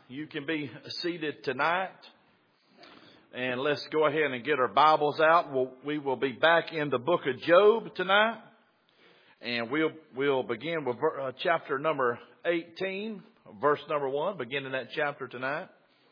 You can be seated tonight. And let's go ahead and get our Bibles out. We will be back in the book of Job tonight. And we'll begin with chapter number 18, verse number 1, beginning that chapter tonight.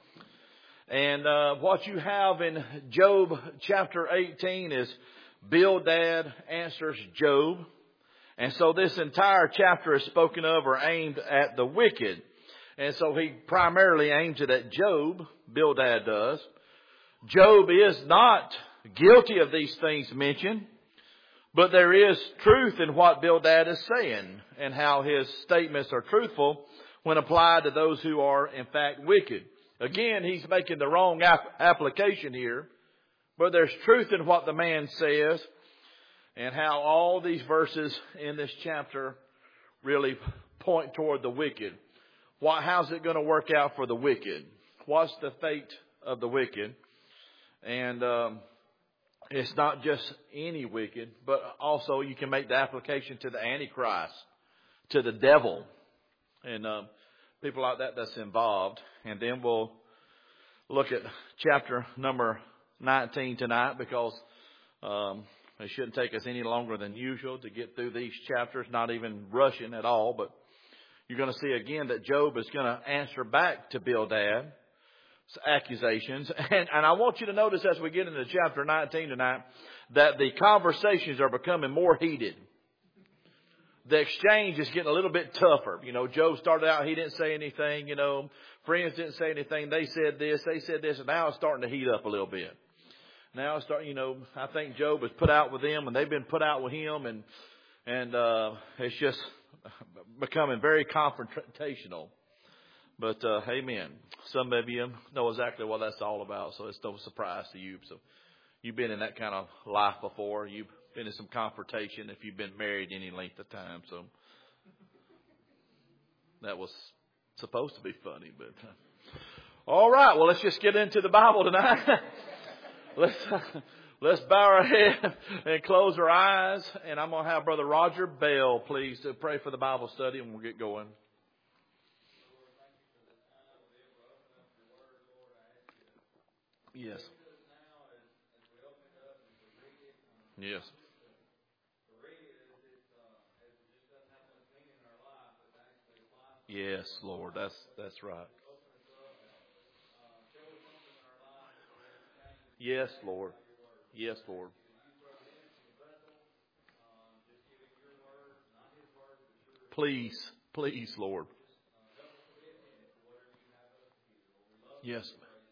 And what you have in Job chapter 18 is Bildad answers Job. And so this entire chapter is spoken of or aimed at the wicked. And so he primarily aims it at Job, Bildad does. Job is not guilty of these things mentioned, but there is truth in what Bildad is saying and how his statements are truthful when applied to those who are in fact wicked. Again, he's making the wrong application here, but there's truth in what the man says and how all these verses in this chapter really point toward the wicked. How's it going to work out for the wicked? What's the fate of the wicked? And it's not just any wicked, but also you can make the application to the Antichrist, to the devil, and people like that that's involved. And then we'll look at chapter number 19 tonight because it shouldn't take us any longer than usual to get through these chapters, not even rushing at all, but you're going to see again that Job is going to answer back to Bildad's accusations. And I want you to notice as we get into chapter 19 tonight that the conversations are becoming more heated. The exchange is getting a little bit tougher. You know, Job started out, he didn't say anything. You know, friends didn't say anything. They said this, and now it's starting to heat up a little bit. Now it's starting, I think Job has put out with them and they've been put out with him, and it's just becoming very confrontational. But amen. Some of you know exactly what that's all about, so it's no surprise to you. So you've been in that kind of life before. You've been in some confrontation if you've been married any length of time. So that was supposed to be funny, but all right. Well, let's just get into the Bible tonight. Let's bow our head and close our eyes. And I'm going to have Brother Roger Bell, please, to pray for the Bible study, and we'll get going. Yes. Yes. Yes, Lord. That's right. Yes, Lord. Yes, Lord. Please, Lord. Yes.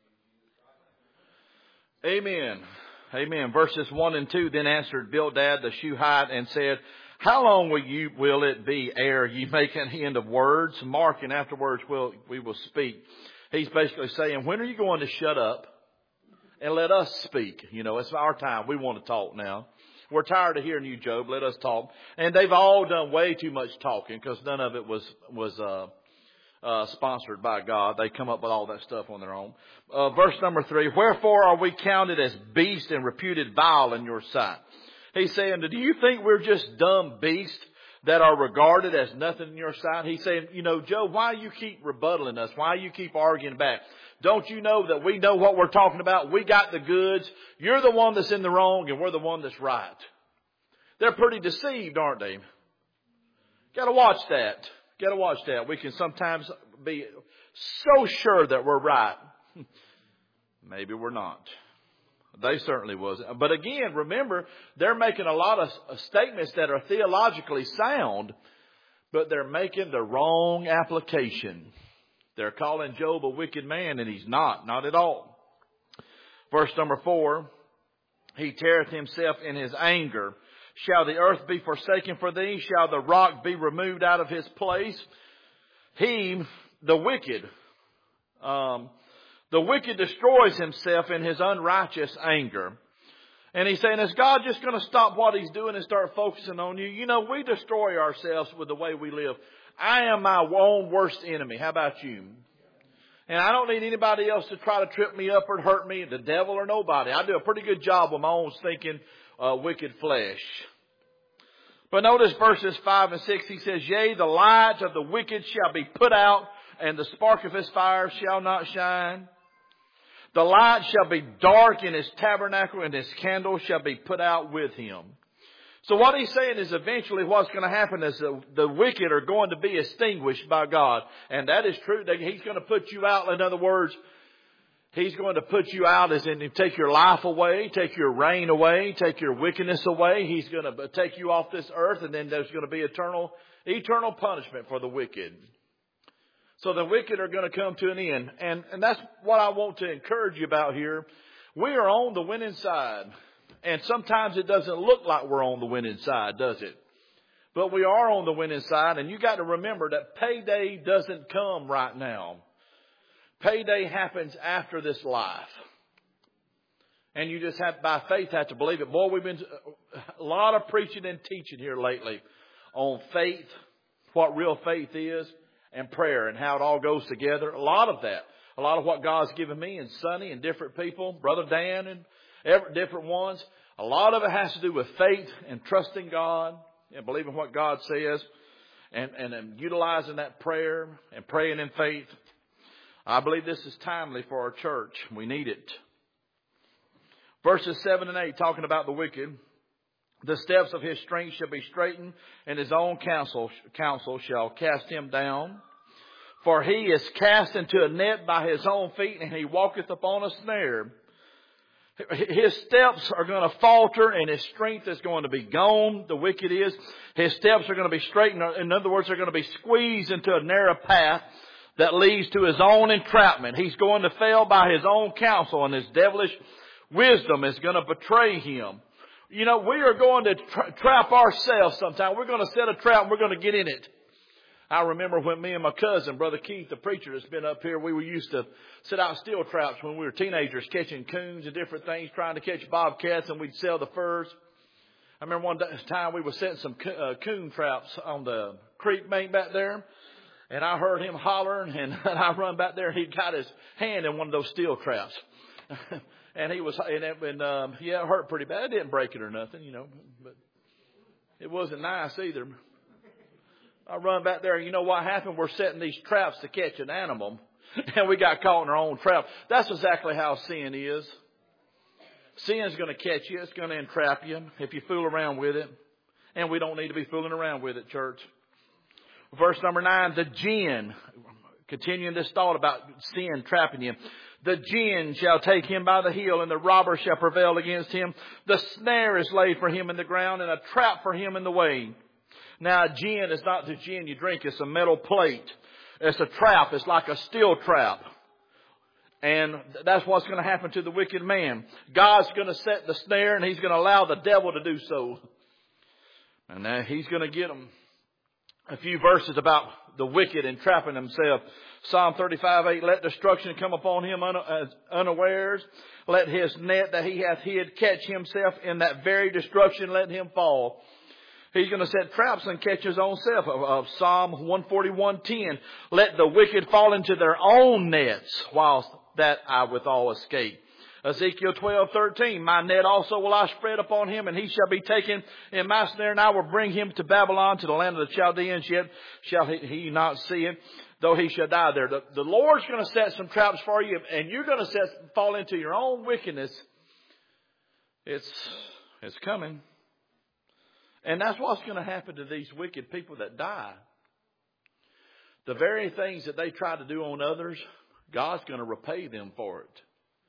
Amen. Amen. Verses 1 and 2, then answered Bildad the Shuhite and said, how long will it be ere ye make an end of words? Mark, and afterwards we will speak. He's basically saying, when are you going to shut up and let us speak? It's our time. We want to talk now. We're tired of hearing you, Job. Let us talk. And they've all done way too much talking because none of it was sponsored by God. They come up with all that stuff on their own. Verse number 3, wherefore are we counted as beasts and reputed vile in your sight? He's saying, do you think we're just dumb beasts that are regarded as nothing in your sight? He's saying, Job, why you keep rebuttaling us? Why you keep arguing back? Don't you know that we know what we're talking about? We got the goods. You're the one that's in the wrong and we're the one that's right. They're pretty deceived, aren't they? Got to watch that. We can sometimes be so sure that we're right. Maybe we're not. They certainly wasn't. But again, remember, they're making a lot of statements that are theologically sound, but they're making the wrong application. They're calling Job a wicked man, and he's not at all. Verse number 4, he teareth himself in his anger. Shall the earth be forsaken for thee? Shall the rock be removed out of his place? He, the wicked destroys himself in his unrighteous anger. And he's saying, is God just going to stop what he's doing and start focusing on you? We destroy ourselves with the way we live. I am my own worst enemy. How about you? And I don't need anybody else to try to trip me up or hurt me, the devil or nobody. I do a pretty good job with my own stinking wicked flesh. But notice verses 5 and 6, he says, yea, the light of the wicked shall be put out, and the spark of his fire shall not shine. The light shall be dark in his tabernacle, and his candle shall be put out with him. So what he's saying is eventually what's going to happen is the wicked are going to be extinguished by God. And that is true. He's going to put you out. In other words, He's going to put you out as in take your life away, take your reign away, take your wickedness away. He's going to take you off this earth, and then there's going to be eternal punishment for the wicked. So the wicked are going to come to an end. And that's what I want to encourage you about here. We are on the winning side. And sometimes it doesn't look like we're on the winning side, does it? But we are on the winning side. And you got to remember that payday doesn't come right now. Payday happens after this life. And you just have, by faith, have to believe it. Boy, we've been a lot of preaching and teaching here lately on faith, what real faith is, and prayer, and how it all goes together. A lot of that. A lot of what God's given me and Sonny and different people, Brother Dan and different ones. A lot of it has to do with faith and trusting God and believing what God says and utilizing that prayer and praying in faith. I believe this is timely for our church. We need it. Verses 7 and 8 talking about the wicked. The steps of his strength shall be straightened, and his own counsel shall cast him down. For he is cast into a net by his own feet, and he walketh upon a snare. His steps are going to falter, and his strength is going to be gone. The wicked is. His steps are going to be straightened. In other words, they're going to be squeezed into a narrow path that leads to his own entrapment. He's going to fail by his own counsel, and his devilish wisdom is going to betray him. You know, we are going to trap ourselves sometime. We're going to set a trap and we're going to get in it. I remember when me and my cousin, Brother Keith, the preacher that's been up here, we were used to set out steel traps when we were teenagers, catching coons and different things, trying to catch bobcats, and we'd sell the furs. I remember one time we were setting some coon traps on the creek bank back there, and I heard him hollering, and I run back there, and he got his hand in one of those steel traps. And he was, it hurt pretty bad. It didn't break it or nothing, you know, but it wasn't nice either. I run back there, and you know what happened? We're setting these traps to catch an animal, and we got caught in our own trap. That's exactly how sin is. Sin's going to catch you. It's going to entrap you if you fool around with it. And we don't need to be fooling around with it, church. Verse number 9, the jinn, continuing this thought about sin trapping you. The jinn shall take him by the heel, and the robber shall prevail against him. The snare is laid for him in the ground, and a trap for him in the way. Now, a gin is not the gin you drink. It's a metal plate. It's a trap. It's like a steel trap. And that's what's going to happen to the wicked man. God's going to set the snare, and he's going to allow the devil to do so. And now he's going to get them. A few verses about the wicked entrapping themselves. Psalm 35:8, let destruction come upon him unawares. Let his net that he hath hid catch himself. In that very destruction let him fall. He's going to set traps and catch his own self. Of Psalm 141:10, let the wicked fall into their own nets, whilst that I withal escape. Ezekiel 12:13, my net also will I spread upon him, and he shall be taken in my snare, and I will bring him to Babylon, to the land of the Chaldeans, yet shall he not see it, though he shall die there. The Lord's going to set some traps for you, and you're going to fall into your own wickedness. It's coming. And that's what's going to happen to these wicked people that die. The very things that they try to do on others, God's going to repay them for it.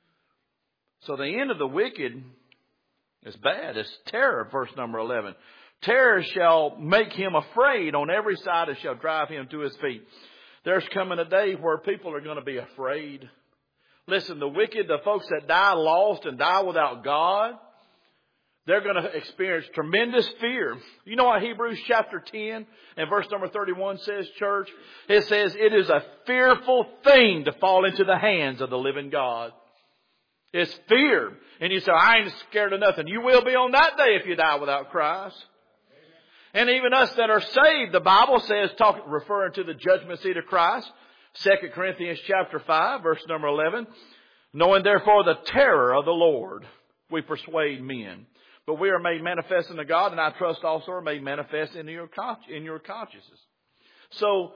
So the end of the wicked is bad. It's terror, verse number 11. Terror shall make him afraid on every side, and shall drive him to his feet. There's coming a day where people are going to be afraid. Listen, the wicked, the folks that die lost and die without God, they're going to experience tremendous fear. You know what Hebrews chapter 10 and verse number 31 says, church? It says, it is a fearful thing to fall into the hands of the living God. It's fear. And you say, I ain't scared of nothing. You will be on that day if you die without Christ. And even us that are saved, the Bible says, referring to the judgment seat of Christ, 2 Corinthians chapter 5, verse number 11, knowing therefore the terror of the Lord, we persuade men. But we are made manifest unto God, and I trust also are made manifest in your consciences. So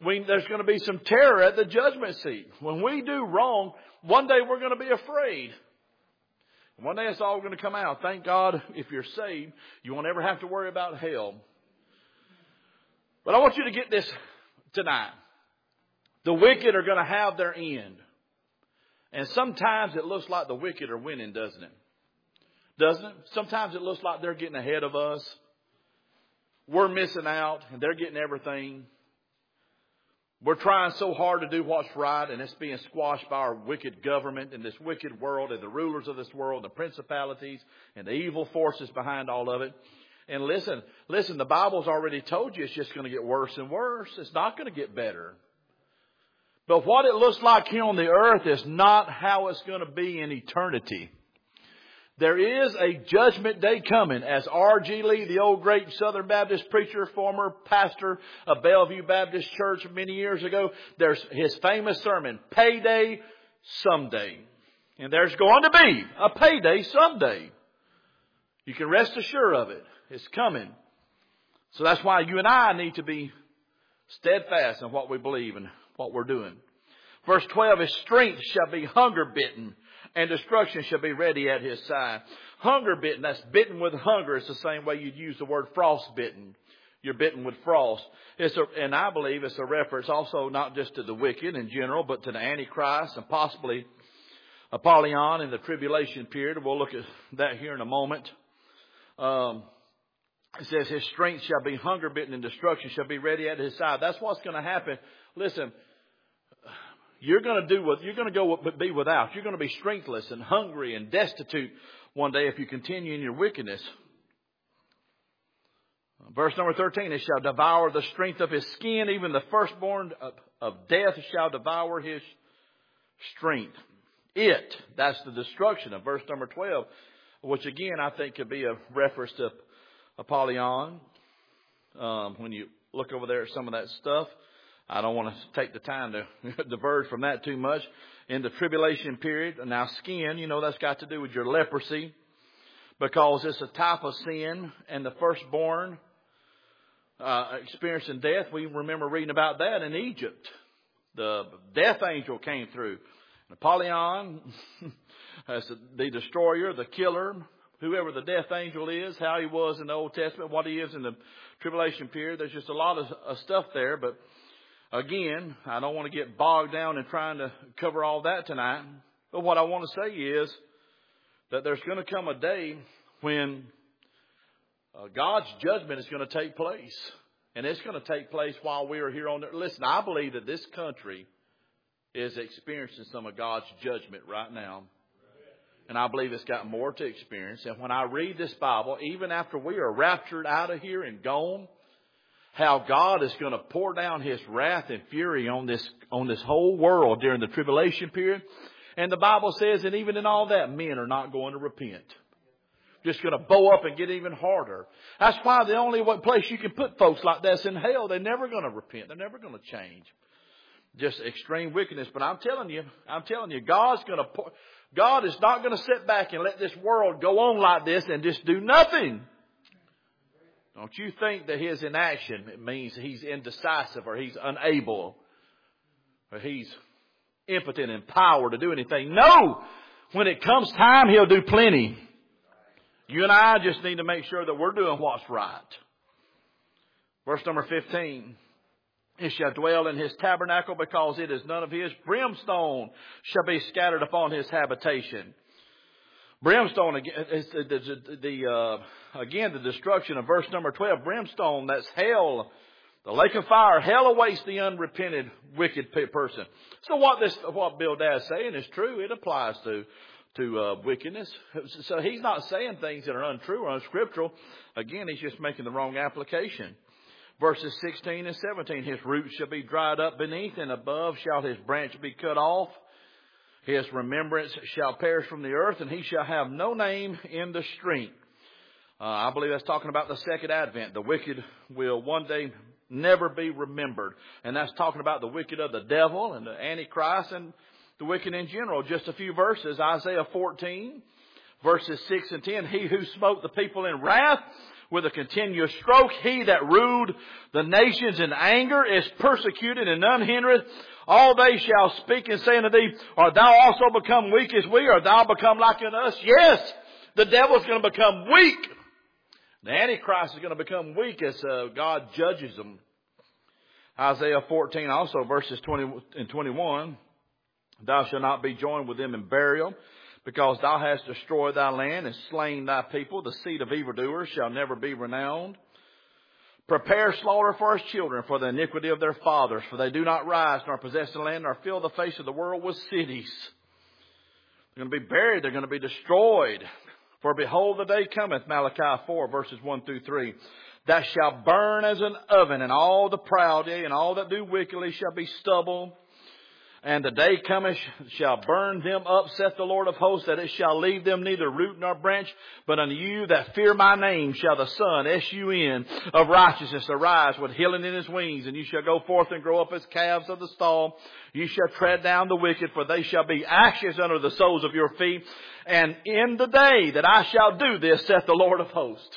There's going to be some terror at the judgment seat. When we do wrong, one day we're going to be afraid. One day it's all going to come out. Thank God, if you're saved, you won't ever have to worry about hell. But I want you to get this tonight. The wicked are going to have their end. And sometimes it looks like the wicked are winning, doesn't it? Doesn't it? Sometimes it looks like they're getting ahead of us. We're missing out and they're getting everything. We're trying so hard to do what's right, and it's being squashed by our wicked government and this wicked world and the rulers of this world, the principalities and the evil forces behind all of it. And listen, the Bible's already told you it's just going to get worse and worse. It's not going to get better. But what it looks like here on the earth is not how it's going to be in eternity. There is a judgment day coming, as R.G. Lee, the old great Southern Baptist preacher, former pastor of Bellevue Baptist Church many years ago, there's his famous sermon, Payday Someday. And there's going to be a payday someday. You can rest assured of it. It's coming. So that's why you and I need to be steadfast in what we believe and what we're doing. Verse 12, his strength shall be hunger bitten, and destruction shall be ready at his side. Hunger bitten, that's bitten with hunger. It's the same way you'd use the word frostbitten. You're bitten with frost. And I believe it's a reference also not just to the wicked in general, but to the Antichrist and possibly Apollyon in the tribulation period. We'll look at that here in a moment. It says his strength shall be hunger bitten and destruction shall be ready at his side. That's what's going to happen. Listen, you're going to go be without. You're going to be strengthless and hungry and destitute one day if you continue in your wickedness. Verse number 13, it shall devour the strength of his skin. Even the firstborn of death shall devour his strength. That's the destruction of verse number 12, which again I think could be a reference to Apollyon. When you look over there at some of that stuff. I don't want to take the time to diverge from that too much. In the tribulation period, now skin, that's got to do with your leprosy, because it's a type of sin, and the firstborn experiencing death. We remember reading about that in Egypt. The death angel came through. Apollyon, the destroyer, the killer, whoever the death angel is, how he was in the Old Testament, what he is in the tribulation period. There's just a lot of stuff there, but again, I don't want to get bogged down in trying to cover all that tonight. But what I want to say is that there's going to come a day when God's judgment is going to take place. And it's going to take place while we are here on earth. Listen, I believe that this country is experiencing some of God's judgment right now. And I believe it's got more to experience. And when I read this Bible, even after we are raptured out of here and gone, how God is going to pour down His wrath and fury on this whole world during the tribulation period. And the Bible says that even in all that, men are not going to repent. Just going to bow up and get even harder. That's why the only place you can put folks like that's in hell. They're never going to repent. They're never going to change. Just extreme wickedness. But I'm telling you, God is not going to sit back and let this world go on like this and just do nothing. Don't you think that His inaction, it means He's indecisive or He's unable or He's impotent in power to do anything. No! When it comes time, He'll do plenty. You and I just need to make sure that we're doing what's right. Verse number 15. It shall dwell in his tabernacle because it is none of his. Brimstone shall be scattered upon his habitation. Brimstone, again, the destruction of verse number 12. Brimstone, that's hell. The lake of fire. Hell awaits the unrepented, wicked person. So what Bildad is saying is true. It applies to wickedness. So he's not saying things that are untrue or unscriptural. Again, he's just making the wrong application. Verses 16 and 17, his roots shall be dried up beneath, and above shall his branch be cut off. His remembrance shall perish from the earth, and he shall have no name in the street. I believe that's talking about the second advent. The wicked will one day never be remembered. And that's talking about the wicked of the devil and the Antichrist and the wicked in general. Just a few verses. Isaiah 14, verses 6 and 10. He who smote the people in wrath with a continuous stroke. He that ruled the nations in anger is persecuted, and none hindereth. All they shall speak and say unto thee, art thou also become weak as we? Art thou become like unto us? Yes, the devil's going to become weak. The Antichrist is going to become weak as God judges them. Isaiah 14 also, verses 20 and 21. Thou shalt not be joined with them in burial, because thou hast destroyed thy land and slain thy people. The seed of evildoers shall never be renowned. Prepare slaughter for his children, for the iniquity of their fathers. For they do not rise, nor possess the land, nor fill the face of the world with cities. They're going to be buried. They're going to be destroyed. For behold, the day cometh, Malachi 4, verses 1 through 3, that shall burn as an oven, and all the proud, yea, and all that do wickedly shall be stubble. And the day cometh shall burn them up, saith the Lord of hosts, that it shall leave them neither root nor branch. But unto you that fear my name shall the Son, S-U-N, of righteousness arise with healing in his wings. And you shall go forth and grow up as calves of the stall. You shall tread down the wicked, for they shall be ashes under the soles of your feet. And in the day that I shall do this, saith the Lord of hosts.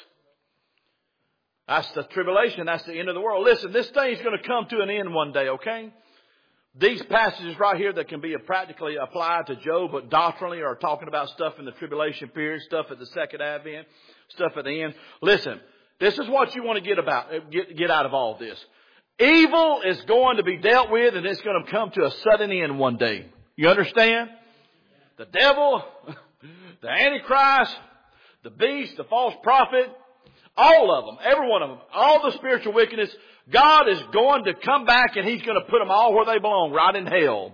That's the tribulation. That's the end of the world. Listen, this thing's going to come to an end one day, okay? These passages right here that can be practically applied to Job, but doctrinally are talking about stuff in the tribulation period, stuff at the second advent, stuff at the end. Listen, this is what you want to get out of all this. Evil is going to be dealt with, and it's going to come to a sudden end one day. You understand? The devil, the Antichrist, the beast, the false prophet, all of them, every one of them, all the spiritual wickedness, God is going to come back and He's going to put them all where they belong, right in hell.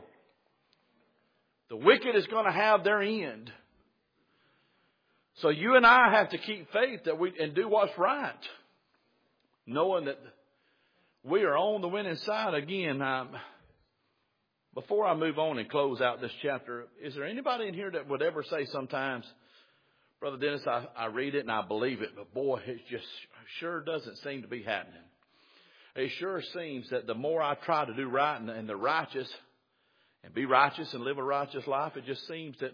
The wicked is going to have their end. So you and I have to keep faith and do what's right, knowing that we are on the winning side. Again, before I move on and close out this chapter, is there anybody in here that would ever say sometimes, Brother Dennis, I read it and I believe it, but boy, it just sure doesn't seem to be happening. It sure seems that the more I try to do right and the righteous and be righteous and live a righteous life, it just seems that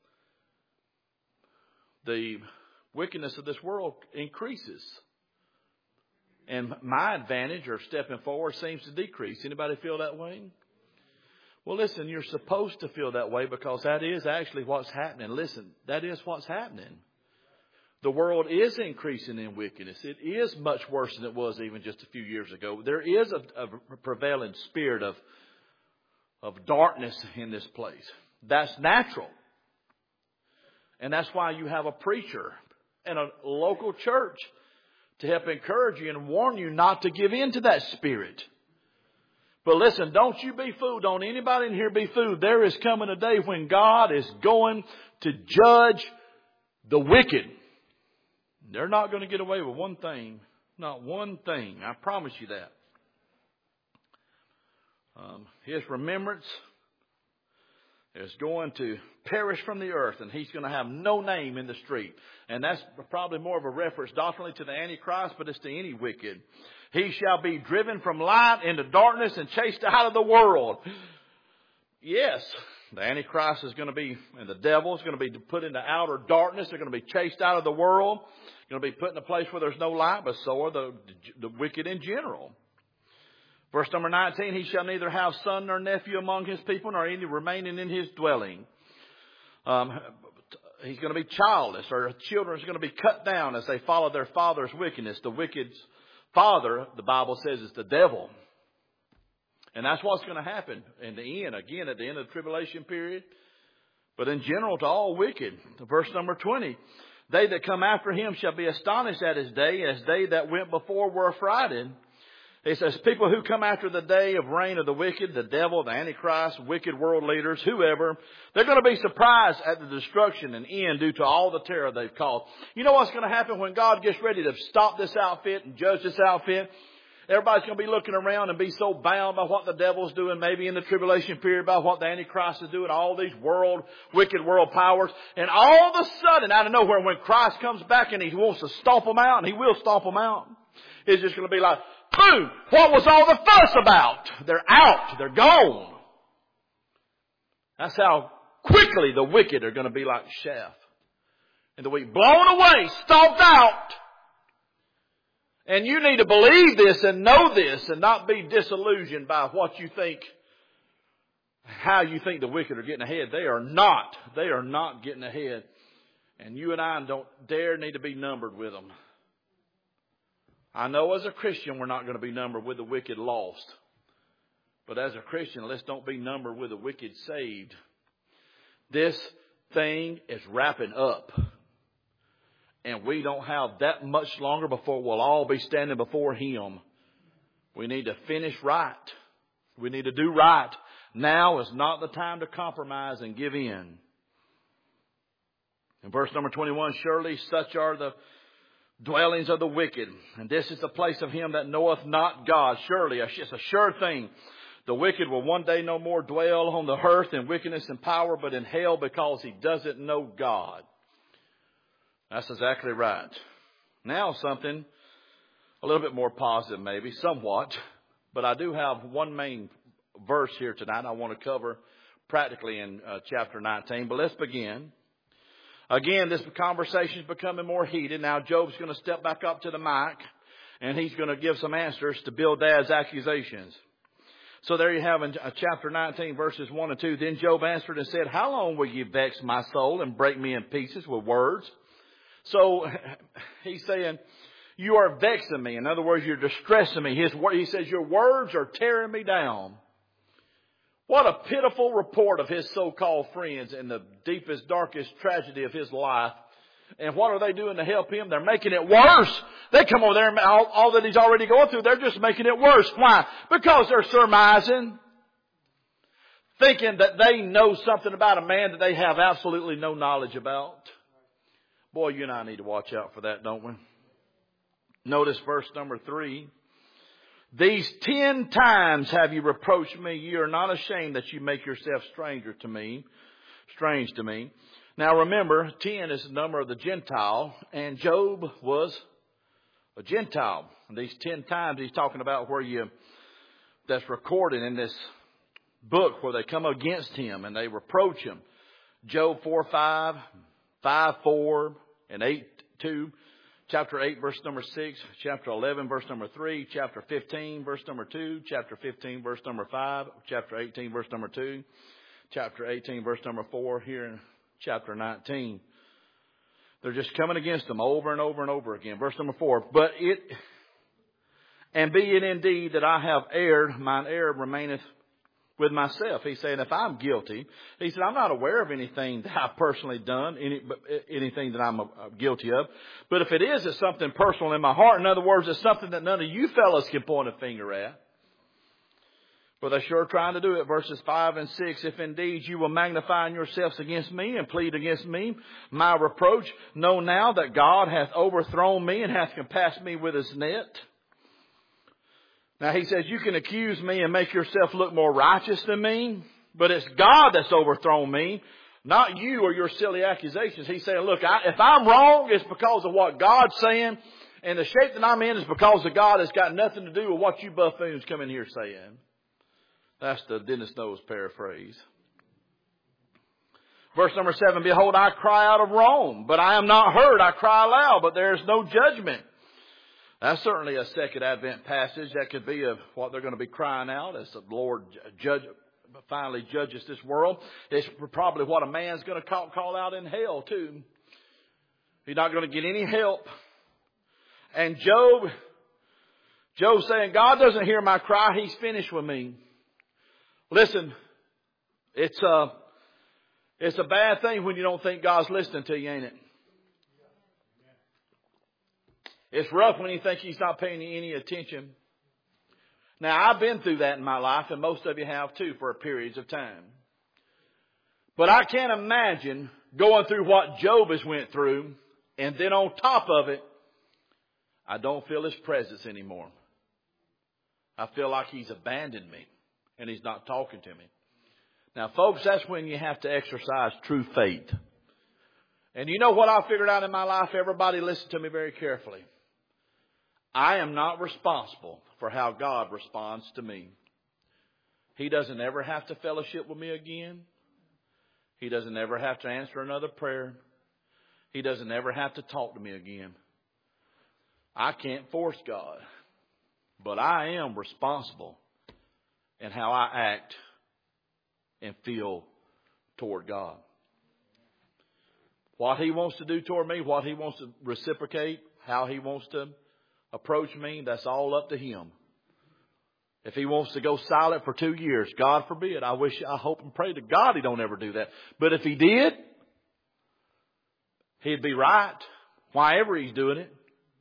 the wickedness of this world increases. And my advantage or stepping forward seems to decrease. Anybody feel that way? Well, listen, you're supposed to feel that way because that is actually what's happening. Listen, that is what's happening. The world is increasing in wickedness. It is much worse than it was even just a few years ago. There is a prevailing spirit of darkness in this place. That's natural. And that's why you have a preacher and a local church to help encourage you and warn you not to give in to that spirit. But listen, don't you be fooled. Don't anybody in here be fooled. There is coming a day when God is going to judge the wicked. They're not going to get away with one thing. Not one thing. I promise you that. His remembrance is going to perish from the earth, and He's going to have no name in the street. And that's probably more of a reference doctrinally to the Antichrist, but it's to any wicked. He shall be driven from light into darkness and chased out of the world. Yes, the Antichrist is going to be, and the devil is going to be put into outer darkness. They're going to be chased out of the world. Going to be put in a place where there's no light, but so are the wicked in general. Verse number 19, he shall neither have son nor nephew among his people, nor any remaining in his dwelling. He's going to be childless, or children are going to be cut down as they follow their father's wickedness. The wicked's father, the Bible says, is the devil. And that's what's going to happen in the end, again, at the end of the tribulation period. But in general, to all wicked. Verse number 20. They that come after him shall be astonished at his day, as they that went before were affrighted. It says, people who come after the day of reign of the wicked, the devil, the Antichrist, wicked world leaders, whoever, they're going to be surprised at the destruction and end due to all the terror they've caused. You know what's going to happen when God gets ready to stop this outfit and judge this outfit? Everybody's going to be looking around and be so bound by what the devil's doing, maybe in the tribulation period, by what the Antichrist is doing, all these wicked world powers. And all of a sudden, out of nowhere, when Christ comes back and He wants to stomp them out, and He will stomp them out, it's just going to be like, boom! What was all the fuss about? They're out. They're gone. That's how quickly the wicked are going to be like chaff. And the weak, blown away, stomped out. And you need to believe this and know this and not be disillusioned by what you think, how you think the wicked are getting ahead. They are not. They are not getting ahead. And you and I don't dare need to be numbered with them. I know as a Christian we're not going to be numbered with the wicked lost. But as a Christian, let's don't be numbered with the wicked saved. This thing is wrapping up. And we don't have that much longer before we'll all be standing before Him. We need to finish right. We need to do right. Now is not the time to compromise and give in. In verse number 21, surely such are the dwellings of the wicked, and this is the place of him that knoweth not God. Surely, it's a sure thing. The wicked will one day no more dwell on the earth in wickedness and power, but in hell because he doesn't know God. That's exactly right. Now something a little bit more positive maybe, somewhat. But I do have one main verse here tonight I want to cover practically in chapter 19. But let's begin. Again, this conversation is becoming more heated. Now Job's going to step back up to the mic and he's going to give some answers to Bildad's accusations. So there you have in chapter 19 verses 1 and 2. Then Job answered and said, how long will you vex my soul and break me in pieces with words? So he's saying, you are vexing me. In other words, you're distressing me. He says, your words are tearing me down. What a pitiful report of his so-called friends in the deepest, darkest tragedy of his life. And what are they doing to help him? They're making it worse. They come over there and all that he's already going through, they're just making it worse. Why? Because they're surmising, thinking that they know something about a man that they have absolutely no knowledge about. Boy, you and I need to watch out for that, don't we? Notice verse number 3. These 10 times have you reproached me. You are not ashamed that you make yourself strange to me. Now remember, 10 is the number of the Gentile, and Job was a Gentile. And these 10 times he's talking about that's recorded in this book where they come against him and they reproach him. Job 4:5, 5:4, and 8:2. Chapter 8, verse number 6, chapter 11, verse number 3, chapter 15, verse number 2, chapter 15, verse number 5, chapter 18, verse number 2, chapter 18, verse number 4, here in chapter 19. They're just coming against them over and over and over again. Verse number 4, and be it indeed that I have erred, mine error remaineth with myself. He's saying, if I'm guilty, he said, I'm not aware of anything that I've personally done, anything that I'm guilty of. But if it is, it's something personal in my heart. In other words, it's something that none of you fellas can point a finger at. But they're sure trying to do it. Verses 5 and 6, if indeed you will magnify yourselves against me and plead against me my reproach, know now that God hath overthrown me and hath compassed me with his net. Now he says, you can accuse me and make yourself look more righteous than me, but it's God that's overthrown me, not you or your silly accusations. He's saying, look, if I'm wrong, it's because of what God's saying, and the shape that I'm in is because of God. It's got nothing to do with what you buffoons come in here saying. That's the Dennis Knowles paraphrase. Verse number 7, behold, I cry out of Rome, but I am not heard. I cry aloud, but there is no judgment. That's certainly a Second Advent passage. That could be of what they're going to be crying out as the Lord finally judges this world. It's probably what a man's going to call out in hell too. He's not going to get any help. And Job's saying, God doesn't hear my cry. He's finished with me. Listen, it's a bad thing when you don't think God's listening to you, ain't it? It's rough when you think he's not paying you any attention. Now, I've been through that in my life, and most of you have too, for periods of time. But I can't imagine going through what Job has went through, and then on top of it, I don't feel his presence anymore. I feel like he's abandoned me, and he's not talking to me. Now, folks, that's when you have to exercise true faith. And you know what I figured out in my life? Everybody listen to me very carefully. I am not responsible for how God responds to me. He doesn't ever have to fellowship with me again. He doesn't ever have to answer another prayer. He doesn't ever have to talk to me again. I can't force God, but I am responsible in how I act and feel toward God. What He wants to do toward me, what He wants to reciprocate, how He wants to approach me, that's all up to Him. If He wants to go silent for 2 years, God forbid. I hope and pray to God He don't ever do that. But if He did, He'd be right. Why ever He's doing it.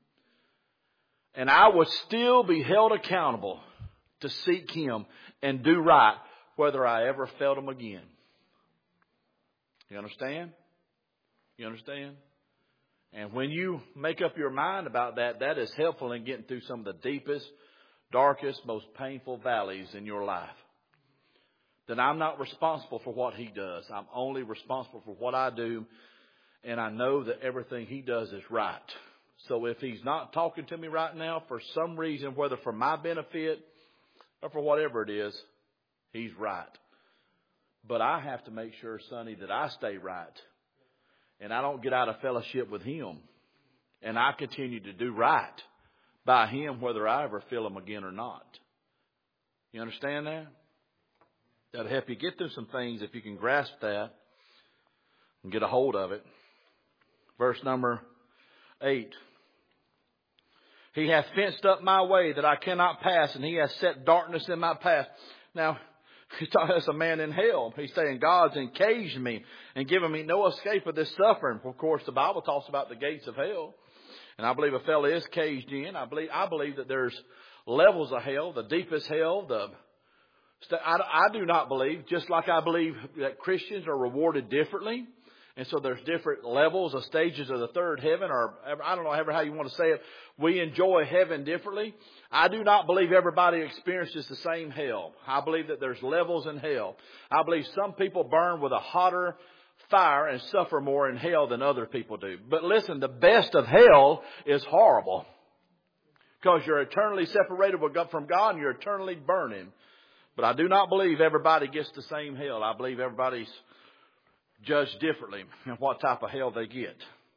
And I would still be held accountable to seek Him and do right, whether I ever felt Him again. You understand? You understand? And when you make up your mind about that, that is helpful in getting through some of the deepest, darkest, most painful valleys in your life. That I'm not responsible for what He does. I'm only responsible for what I do. And I know that everything He does is right. So if He's not talking to me right now for some reason, whether for my benefit or for whatever it is, He's right. But I have to make sure, Sonny, that I stay right. And I don't get out of fellowship with Him. And I continue to do right by Him, whether I ever feel Him again or not. You understand that? That'll help you get through some things if you can grasp that and get a hold of it. Verse number 8. He hath fenced up my way that I cannot pass, and He hath set darkness in my path. Now, he's talking as a man in hell. He's saying God's encaged me and given me no escape of this suffering. Of course, the Bible talks about the gates of hell. And I believe a fellow is caged in. I believe that there's levels of hell, the deepest hell. I do not believe, just like I believe that Christians are rewarded differently. And so there's different levels or stages of the third heaven, or I don't know ever how you want to say it. We enjoy heaven differently. I do not believe everybody experiences the same hell. I believe that there's levels in hell. I believe some people burn with a hotter fire and suffer more in hell than other people do. But listen, the best of hell is horrible. Because you're eternally separated from God and you're eternally burning. But I do not believe everybody gets the same hell. I believe everybody's judged differently in what type of hell they get.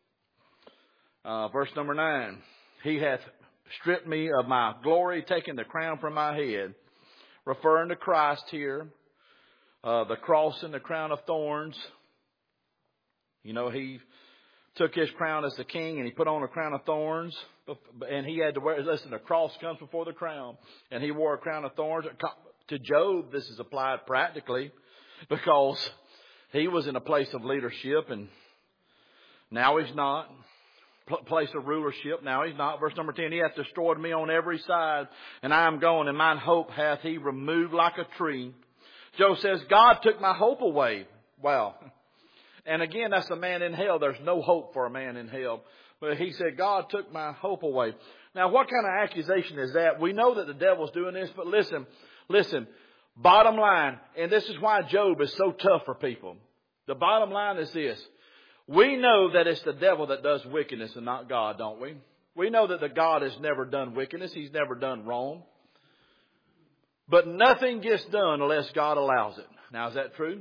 Verse number 9. He hath stripped me of my glory, taken the crown from my head. Referring to Christ here. The cross and the crown of thorns. You know, He took His crown as the king and He put on a crown of thorns. And He had to wear, listen, the cross comes before the crown. And He wore a crown of thorns. To Job, this is applied practically because he was in a place of leadership and now he's not. Place of rulership, now he's not. Verse number 10, He hath destroyed me on every side, and I am gone, and mine hope hath He removed like a tree. Job says, God took my hope away. Wow. And again, that's a man in hell. There's no hope for a man in hell. But he said, God took my hope away. Now, what kind of accusation is that? We know that the devil's doing this, but listen, bottom line, and this is why Job is so tough for people. The bottom line is this. We know that it's the devil that does wickedness and not God, don't we? We know that the God has never done wickedness. He's never done wrong. But nothing gets done unless God allows it. Now, is that true?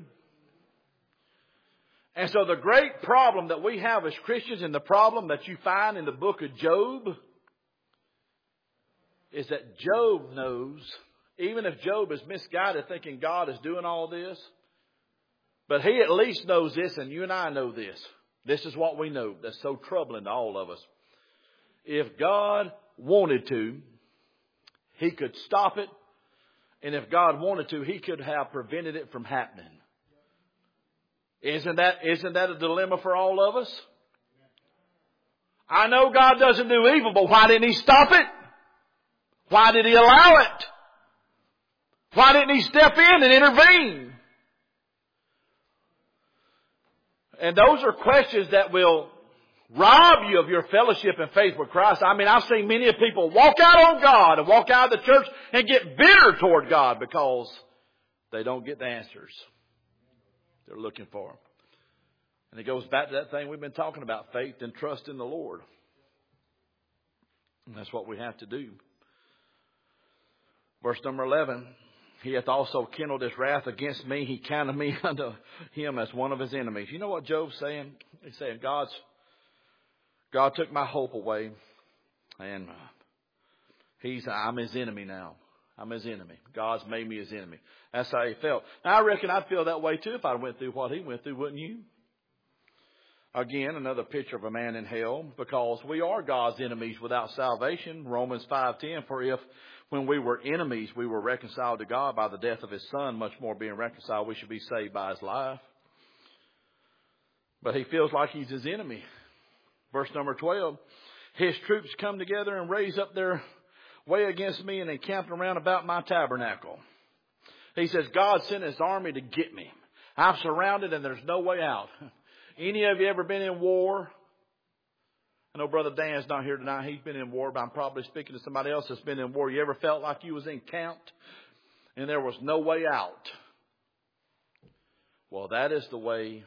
And so the great problem that we have as Christians, and the problem that you find in the book of Job, is that Job knows, even if Job is misguided thinking God is doing all this, but he at least knows this, and you and I know this. This is what we know that's so troubling to all of us. If God wanted to, He could stop it. And if God wanted to, He could have prevented it from happening. Isn't that a dilemma for all of us? I know God doesn't do evil, but why didn't He stop it? Why did He allow it? Why didn't He step in and intervene? And those are questions that will rob you of your fellowship and faith with Christ. I mean, I've seen many people walk out on God and walk out of the church and get bitter toward God because they don't get the answers they're looking for. And it goes back to that thing we've been talking about, faith and trust in the Lord. And that's what we have to do. Verse number 11. He hath also kindled His wrath against me. He counted me unto Him as one of His enemies. You know what Job's saying? He's saying, God took my hope away. And I'm his enemy now. I'm his enemy. God's made me his enemy. That's how he felt. Now, I reckon I'd feel that way too if I went through what he went through, wouldn't you? Again, another picture of a man in hell, because we are God's enemies without salvation. Romans 5:10, for if when we were enemies we were reconciled to God by the death of his Son, much more being reconciled we should be saved by his life. But he feels like he's his enemy. Verse number 12, his troops come together and raise up their way against me and encamped around about my tabernacle. He says, God sent his army to get me. I'm surrounded and there's no way out. Any of you ever been in war? I know Brother Dan's not here tonight. He's been in war, but I'm probably speaking to somebody else that's been in war. You ever felt like you was encamped and there was no way out? Well, that is the way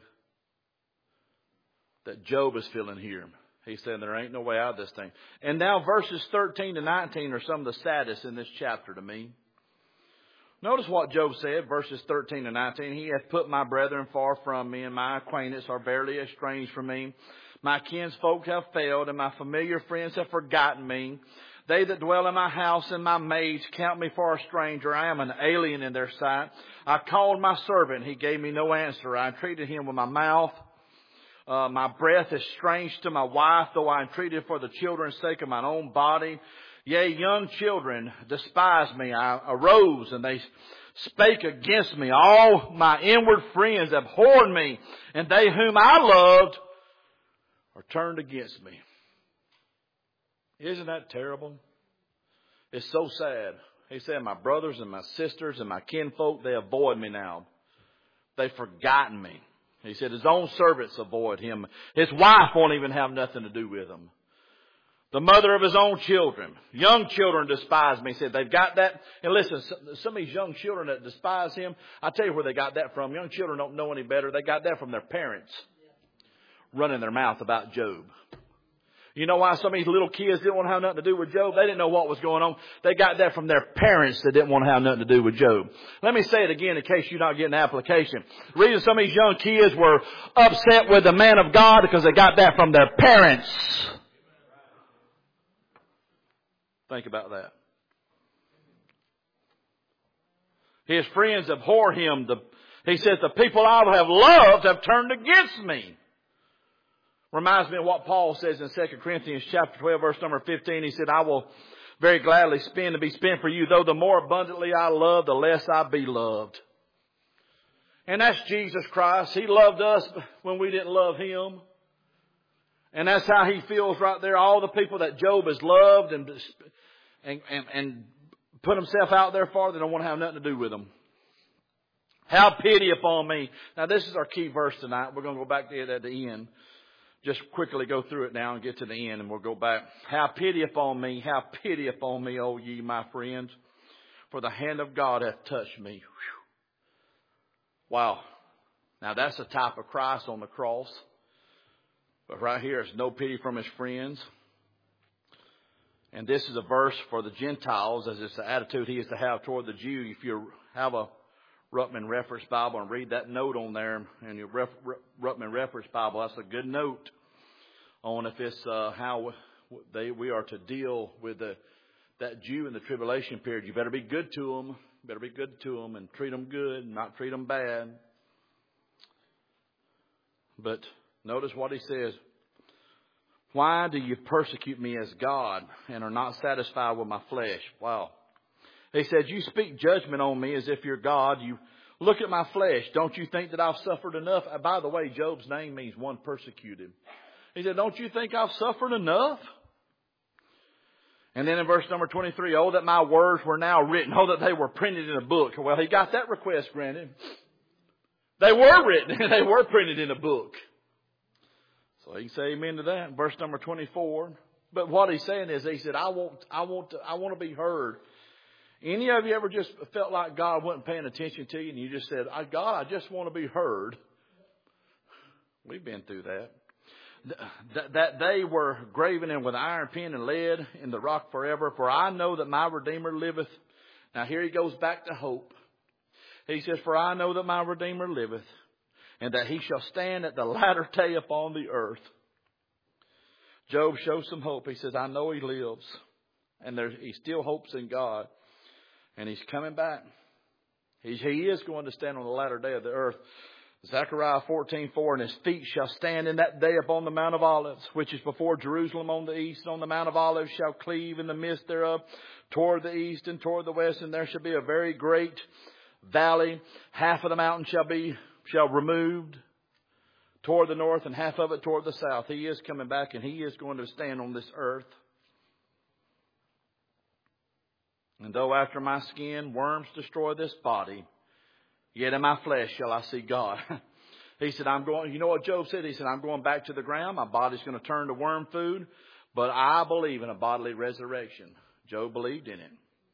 that Job is feeling here. He's saying there ain't no way out of this thing. And now verses 13 to 19 are some of the saddest in this chapter to me. Notice what Job said, verses 13 to 19. He hath put my brethren far from me, and my acquaintance are barely estranged from me. My kinsfolk have failed, and my familiar friends have forgotten me. They that dwell in my house and my maids count me for a stranger. I am an alien in their sight. I called my servant. He gave me no answer. I entreated him with my mouth. My breath is strange to my wife, though I entreated for the children's sake of mine own body. Yea, young children despise me. I arose and they spake against me. All my inward friends abhorred me, and they whom I loved are turned against me. Isn't that terrible? It's so sad. He said, my brothers and my sisters and my kinfolk, they avoid me now. They've forgotten me. He said his own servants avoid him. His wife won't even have nothing to do with him. The mother of his own children. Young children despise me. He said they've got that. And listen, some of these young children that despise him, I'll tell you where they got that from. Young children don't know any better. They got that from their parents running their mouth about Job. You know why some of these little kids didn't want to have nothing to do with Job? They didn't know what was going on. They got that from their parents that didn't want to have nothing to do with Job. Let me say it again in case you're not getting the application. The reason some of these young kids were upset with the man of God because they got that from their parents. Think about that. His friends abhor him. He says, the people I have loved have turned against me. Reminds me of what Paul says in 2 Corinthians chapter 12, verse number 15. He said, I will very gladly spend to be spent for you, though the more abundantly I love, the less I be loved. And that's Jesus Christ. He loved us when we didn't love him. And that's how he feels right there. All the people that Job has loved and put himself out there for, they don't want to have nothing to do with him. How pity upon me. Now this is our key verse tonight. We're going to go back to it at the end. Just quickly go through it now and get to the end and we'll go back. How pity upon me, O ye my friends, for the hand of God hath touched me. Whew. Wow. Now that's a type of Christ on the cross. But right here is no pity from his friends. And this is a verse for the Gentiles, as it's the attitude he is to have toward the Jew. If you have a Ruttman Reference Bible and read that note on there in your Ruttman Reference Bible, that's a good note on if it's how we are to deal with that Jew in the tribulation period. You better be good to them. Better be good to them and treat them good, and not treat them bad. But notice what he says. Why do you persecute me as God and are not satisfied with my flesh? Wow. He said, you speak judgment on me as if you're God. You look at my flesh. Don't you think that I've suffered enough? By the way, Job's name means one persecuted. He said, don't you think I've suffered enough? And then in verse number 23, oh, that my words were now written. Oh, that they were printed in a book. Well, he got that request granted. They were written and they were printed in a book. So he can say amen to that. Verse number 24. But what he's saying is, he said, I want to be heard. Any of you ever just felt like God wasn't paying attention to you and you just said, God, I just want to be heard? We've been through that. That they were graven in with iron pen and lead in the rock forever. For I know that my Redeemer liveth. Now here he goes back to hope. He says, for I know that my Redeemer liveth, and that he shall stand at the latter day upon the earth. Job shows some hope. He says, I know he lives. And he still hopes in God. And he's coming back. He is going to stand on the latter day of the earth. Zechariah 14:4, and his feet shall stand in that day upon the Mount of Olives, which is before Jerusalem on the east. On the Mount of Olives shall cleave in the midst thereof toward the east and toward the west. And there shall be a very great valley. Half of the mountain shall removed toward the north, and half of it toward the south. He is coming back, and he is going to stand on this earth. And though after my skin worms destroy this body, yet in my flesh shall I see God. He said, you know what Job said? He said, I'm going back to the ground. My body's going to turn to worm food, but I believe in a bodily resurrection. Job believed in it.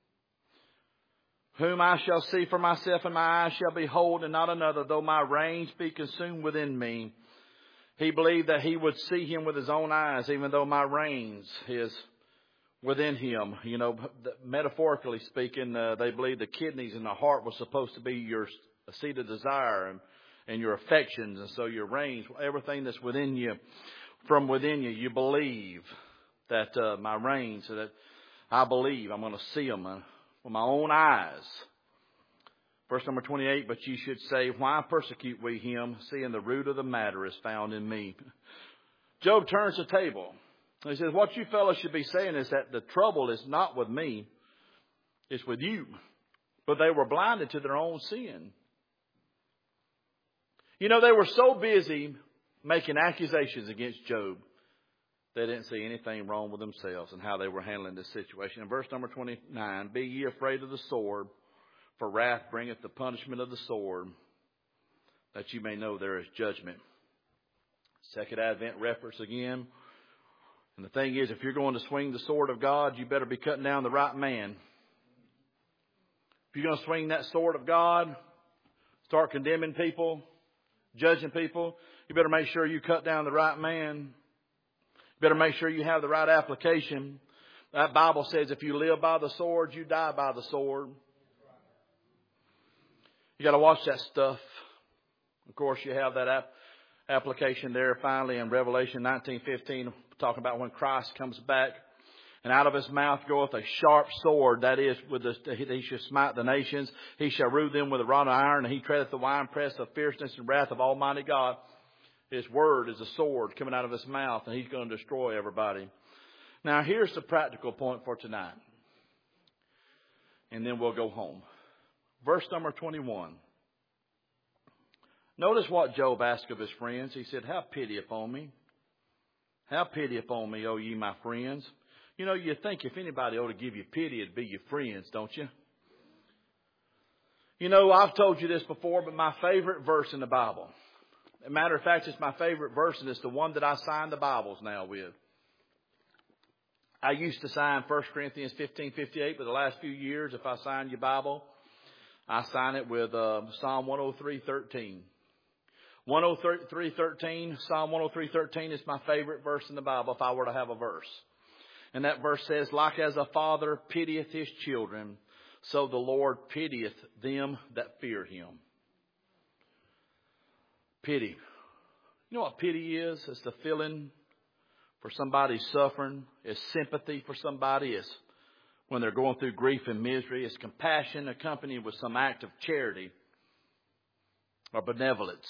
Whom I shall see for myself, and my eyes shall behold, and not another, though my reins be consumed within me. He believed that he would see him with his own eyes, even though my reins is within him. You know, metaphorically speaking, they believe the kidneys and the heart was supposed to be your seat of desire and your affections. And so your reins, everything that's within you, from within you, you believe that my reins, so that I believe I'm going to see them with my own eyes. Verse number 28, but ye should say, why persecute we him, seeing the root of the matter is found in me? Job turns the table. He says, what you fellows should be saying is that the trouble is not with me, it's with you. But they were blinded to their own sin. You know, they were so busy making accusations against Job, they didn't see anything wrong with themselves and how they were handling this situation. In verse number 29, be ye afraid of the sword, for wrath bringeth the punishment of the sword, that you may know there is judgment. Second Advent reference again. And the thing is, if you're going to swing the sword of God, you better be cutting down the right man. If you're going to swing that sword of God, start condemning people, judging people, you better make sure you cut down the right man. You better make sure you have the right application. That Bible says if you live by the sword, you die by the sword. You got to watch that stuff. Of course, you have that application there finally in Revelation 19:15, talking about when Christ comes back. And out of his mouth goeth a sharp sword, that is, he shall smite the nations. He shall rule them with a rod of iron, and he treadeth the winepress of fierceness and wrath of Almighty God. His word is a sword coming out of his mouth, and he's going to destroy everybody. Now, here's the practical point for tonight. And then we'll go home. Verse number 21. Notice what Job asked of his friends. He said, have pity upon me. Have pity upon me, O ye my friends. You know, you think if anybody ought to give you pity, it'd be your friends, don't you? You know, I've told you this before, but my favorite verse in the Bible. As a matter of fact, it's my favorite verse, and it's the one that I sign the Bibles now with. I used to sign 1 Corinthians 15:58, but the last few years, if I sign your Bible, I sign it with Psalm 103:13. 103:13, Psalm 103:13 is my favorite verse in the Bible if I were to have a verse. And that verse says, like as a father pitieth his children, so the Lord pitieth them that fear him. Pity. You know what pity is? It's the feeling for somebody's suffering. It's sympathy for somebody. It's when they're going through grief and misery. It's compassion accompanied with some act of charity or benevolence.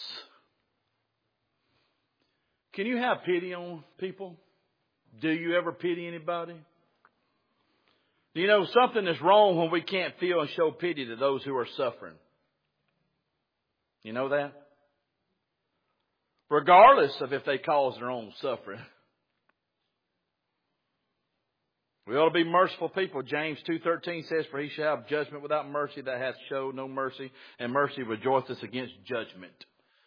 Can you have pity on people? Do you ever pity anybody? You know, something is wrong when we can't feel and show pity to those who are suffering. You know that? Regardless of if they cause their own suffering. We ought to be merciful people. James 2:13 says, for he shall have judgment without mercy that hath showed no mercy, and mercy rejoiceth against judgment.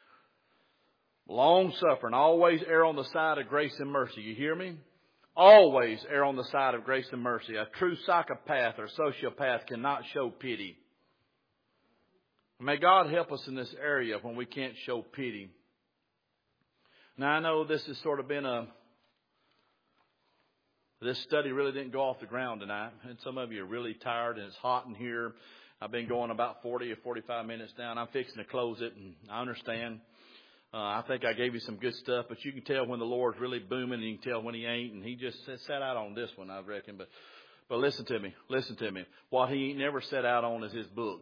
Long suffering, always err on the side of grace and mercy. You hear me? Always err on the side of grace and mercy. A true psychopath or sociopath cannot show pity. May God help us in this area when we can't show pity. Now, I know this has sort of been this study really didn't go off the ground tonight. And some of you are really tired and it's hot in here. I've been going about 40 or 45 minutes now, and I'm fixing to close it, and I understand. I think I gave you some good stuff, but you can tell when the Lord's really booming, and you can tell when He ain't. And He just sat out on this one, I reckon. But listen to me. What He ain't never set out on is His book.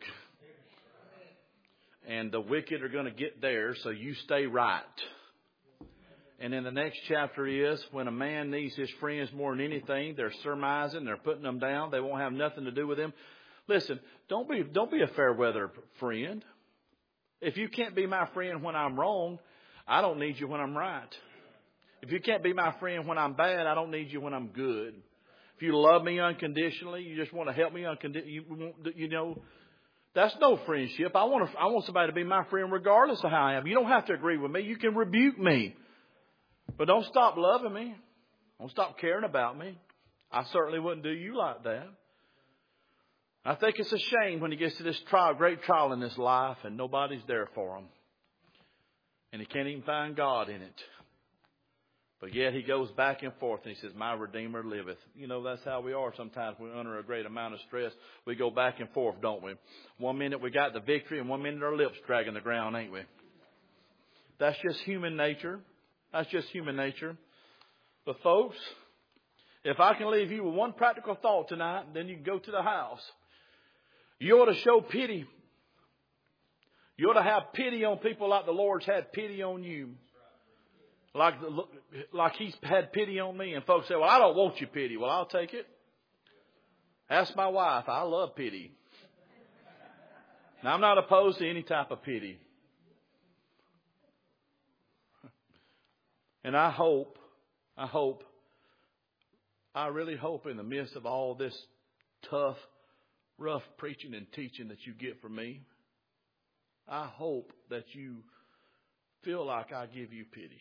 And the wicked are going to get there, so you stay right. And in the next chapter is when a man needs his friends more than anything, they're surmising, they're putting them down, they won't have nothing to do with him. Listen, don't be a fair weather friend. If you can't be my friend when I'm wrong, I don't need you when I'm right. If you can't be my friend when I'm bad, I don't need you when I'm good. If you love me unconditionally, you just want to help me unconditionally, that's no friendship. I want somebody to be my friend regardless of how I am. You don't have to agree with me. You can rebuke me. But don't stop loving me. Don't stop caring about me. I certainly wouldn't do you like that. I think it's a shame when he gets to this great trial in his life, and nobody's there for him. And he can't even find God in it. But yet he goes back and forth and he says, my Redeemer liveth. That's how we are sometimes. We're under a great amount of stress. We go back and forth, don't we? 1 minute we got the victory, and 1 minute our lips dragging the ground, ain't we? That's just human nature. That's just human nature. But folks, if I can leave you with one practical thought tonight, then you can go to the house. You ought to show pity. You ought to have pity on people like the Lord's had pity on you. Like He's had pity on me. And folks say, well, I don't want your pity. Well, I'll take it. Ask my wife. I love pity. Now, I'm not opposed to any type of pity. And I really hope in the midst of all this tough, rough preaching and teaching that you get from me, I hope that you feel like I give you pity.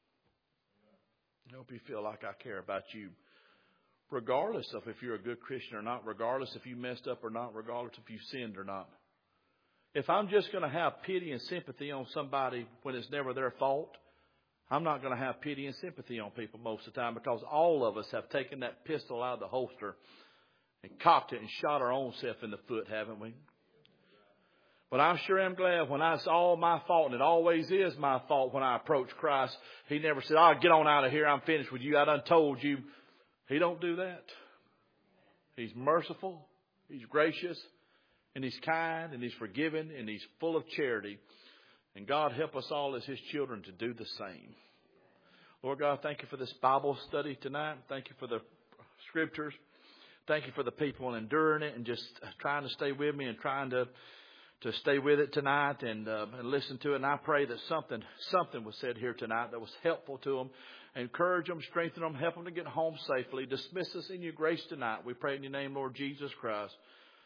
I hope you feel like I care about you, regardless of if you're a good Christian or not, regardless if you messed up or not, regardless if you sinned or not. If I'm just going to have pity and sympathy on somebody when it's never their fault, I'm not going to have pity and sympathy on people most of the time, because all of us have taken that pistol out of the holster and cocked it and shot our own self in the foot, haven't we? But I sure am glad when it's all my fault, and it always is my fault when I approach Christ. He never said, get on out of here. I'm finished with you. I done told you. He don't do that. He's merciful. He's gracious. And He's kind. And He's forgiving. And He's full of charity. And God help us all as His children to do the same. Lord God, thank you for this Bible study tonight. Thank you for the scriptures. Thank you for the people enduring it and just trying to stay with me and trying to stay with it tonight and listen to it. And I pray that something was said here tonight that was helpful to them. Encourage them, strengthen them, help them to get home safely. Dismiss us in your grace tonight. We pray in your name, Lord Jesus Christ.